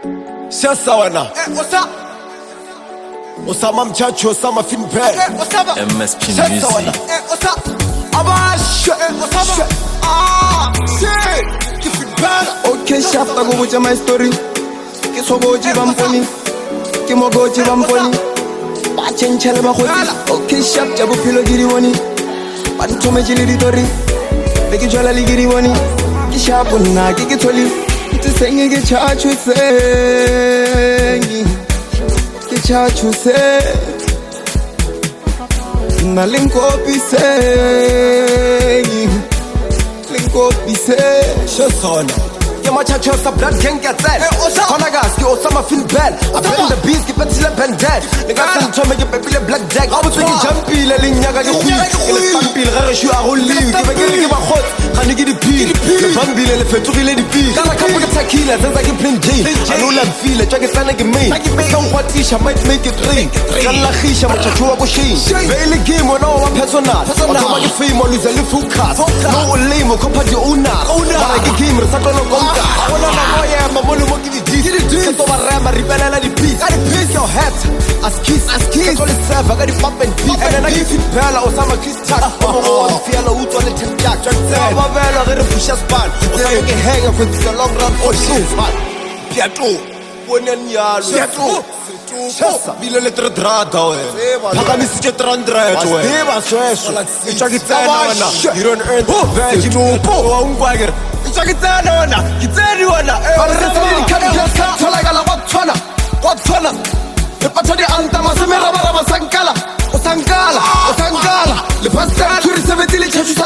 Shasawana. What's up? Osama Mchacho, Osama Finpel. What's up? MSP Music. What's up? Abash. What's up? Ah, shit. Give it back. Okay, chef, I go with my story. Kiss Hoboji Bamponi. Kimogoji Bamponi. Bachin Chalabahoti. Okay, chef, Jabu Pilo Giriwani. Pantome Jilitori. Beki Jala Ligiriwani. Kishapuna, Kikitoli. It's a singing, get charged with singing. Get charged with singing. Nalinko be saying. Linko be saying. Shasona. Machacho sa blood gang get that. Konagas ki Osama Finpel. I been the beast ki petile ben dead. Nigga sen tome ki pepile black jack. I was thinking jumpy le linyaga di khui. Le stampil rare shu a rolli. Ki begele ki ba khot. Khani ki di pil. Le bambile le feturi le di pil. Kala kapu ke tequila zenza ki plain J. Anu la feel twa ke sana ke main. Don't what tisha might make it rain. Kala khisha machacho wa ko shin. Vele game ona wa personal. Otoma ke fame oluze le focus. No lame ko phadi una. Mara ke game re sa tlo konta. I wanna know yeah, my money won't give you this. Get over Rama, rebel and the peace. Got the piece your head. As kiss. Call it serve, I got the pump and beat. And then I give it Bella or some kiss tag. Oh, Fiala, who told it to Jack. I'm a Bella, I push a span. I can hang up with the long run or shoes. Pietro, one and yard. Pietro. Bile le trada Paka mi siche trandre to Deva sweso Ichakitana You don't earn the badge You wa ungwager Ichakitana wana Kiteni wana Aresali kani Tolagala Watfana Lepata di anta Masemera barama Sankala Osangala Lepasta Turi sevetili Chachu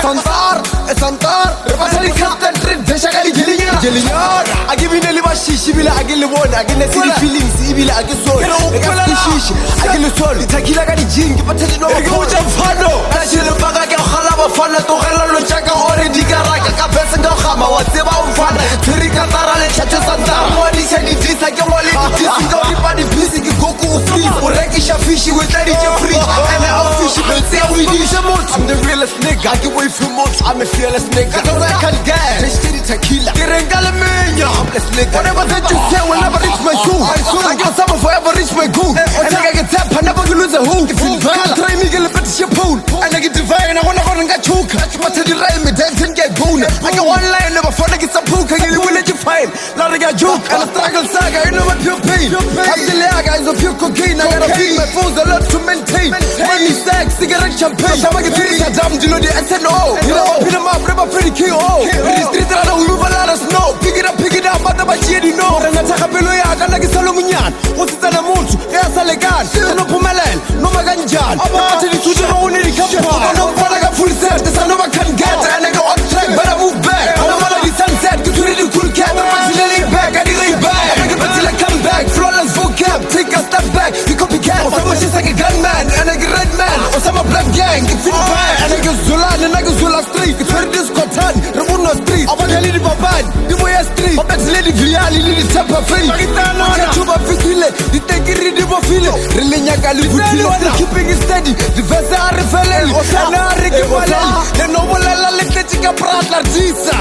Santar Lepata di kapten Trin Teshakali Jelinyar I give you the liver shishi Bila I give you one I give you the feelings Ibila I give you soul I give you soul Itakila gani jingi Patati no Uja mfano Nashile mpaka kia khalaba Fana Tokhela lo chaka Ore dikaraka Kapesa nga khama Waseba umfana Tirika tara le Chachu Santar Mwani shani disa Kia mwali disi Nga uripani pisi Ki goku ufreeze Urekisha fishi Wetari jefree And I official Say we need some more I'm the realest nigga I give away from much I'm a fearless nigga Cause I can't get Tasty tequila Kirengalamenya Humbless nigga Whatever that you say will never reach my goal I got someone forever reach my goal And I get tap I never gonna lose a hole Can't try me get a bit of shit pool And I get divine I wanna go and get choke But to the right me dancing get bone I got one line never fun I get some poke I get you will let you find Lot of get joke And I struggle saga You know what pure pain Capsilaga is a pure cocaine I gotta feed my foes a lot to maintain Money stacks cigarette champagne Sama get three Saddam you know the SNO You know open them up Reba pretty KO In the street I don't move a lot of snow Pick it up Mata bachiedi no Rengataka pelo ya Kana kisalo munyan Usitana muntu Easa legan No pumelel No maganjan Ati ni tuja no uni ni kampa No mpana ka full set This I know I can get And I go on track But I move back I know I sunset Kuturi di cool cat I'm actually back I dig back I make it until I come back Flawless vocab Take a step back You copycat Osama she's like a gunman And I get red man Osama black gang Get fit back And I get Zulan And I get Zula street It's where this cotton Ramuno street Abadali di baban Di boya street Lady Viali, Lady Tapa Free. Chuba Fikile, the Tekiri di Bofile, Relinyaka Livutilo, keeping it steady. The Vesa Refele, Osana Rikiwale, the Nobola Letica Prat Lartisa.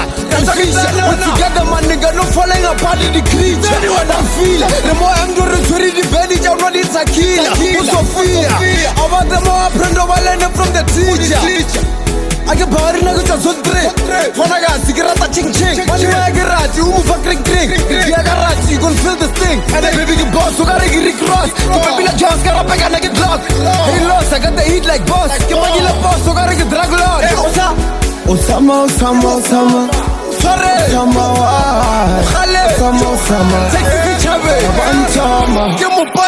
Put together, my nigga, no falling apart in the creature. Anyone I feel, the more I'm going to read the belly, I'm not in Sakila. Sophia, about the more Prendo from the teacher. I get power in a good Zundre. Fonaga, cigarette ching ching. Money I get rat, you move a drink. Yagarats, you gon' feel the sting. And I baby the boss, who gotta get cross. The baby like Jones, got a pack and I get lost. Hey, lost, I got the heat like boss. Come on, you love boss, who gotta get Dragulon. Osama. Sorry, Osama. Take the picture, baby.